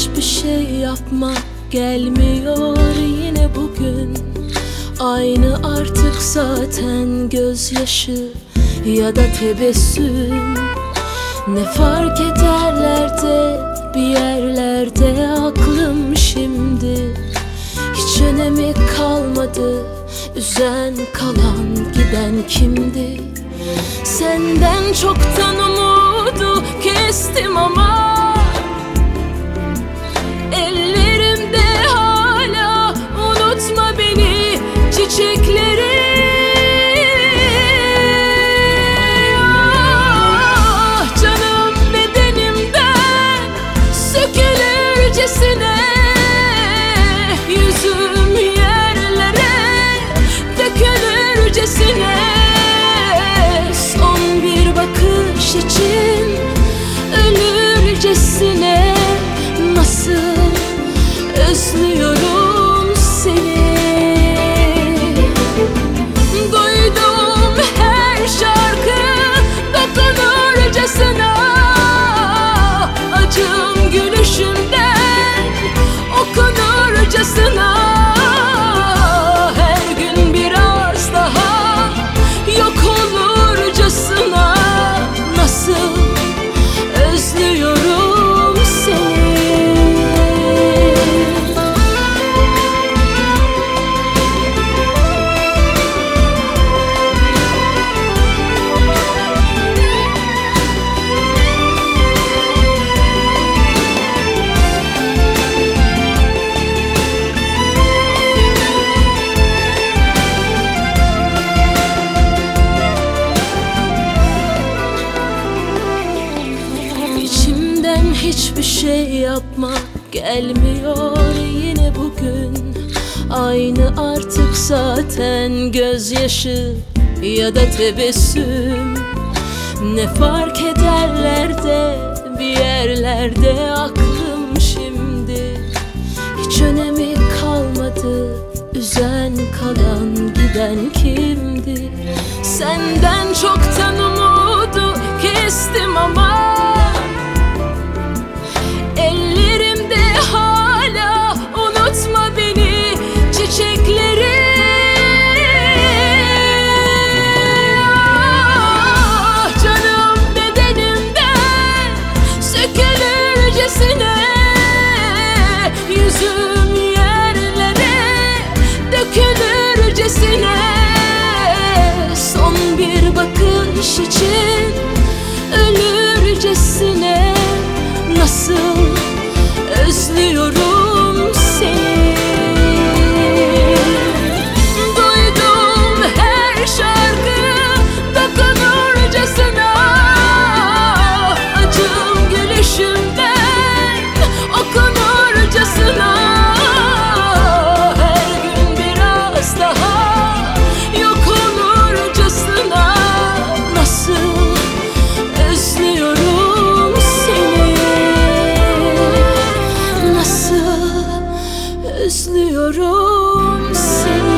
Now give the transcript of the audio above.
hiçbir şey yapmak gelmiyor yine bugün. Aynı artık zaten gözyaşı ya da tebessüm. Ne fark ederler de bir yerlerde aklım şimdi. Hiç önemi kalmadı, üzen kalan giden kimdi? Senden çoktan umudu kestim ama ellerimde hala unutma beni çiçekleri. Ah, canım bedenimden sökülürcesine, yüzüm yerlere dökülürcesine. Son bir bakış için ölürcesine, nasıl özlüyorum seni. Duyduğum her şarkı dokunurcasına, acım gülüşünden okunurcasına. Her gün biraz daha yok olurcasına, nasıl özlüyorum seni. Hiçbir şey yapmak gelmiyor yine bugün. Aynı artık zaten gözyaşı ya da tebessüm. Ne fark ederler de bir yerlerde aklım şimdi. Hiç önemi kalmadı, üzen kalan giden kimdi? Senden çoktan umudu kestim ama ellerimde hala unutma beni çiçekleri. Ah, canım bedenimden sökülürcesine, yüzüm yerlere dökülürcesine. Son bir bakış için ölürcesine, nasıl özlüyorum seni. Duyduğum her şarkı dokunurcasına, acım gülüşünden okunurcasına. Her gün biraz daha yok olurcasına, nasıl özlüyorum seni. Özlüyorum seni.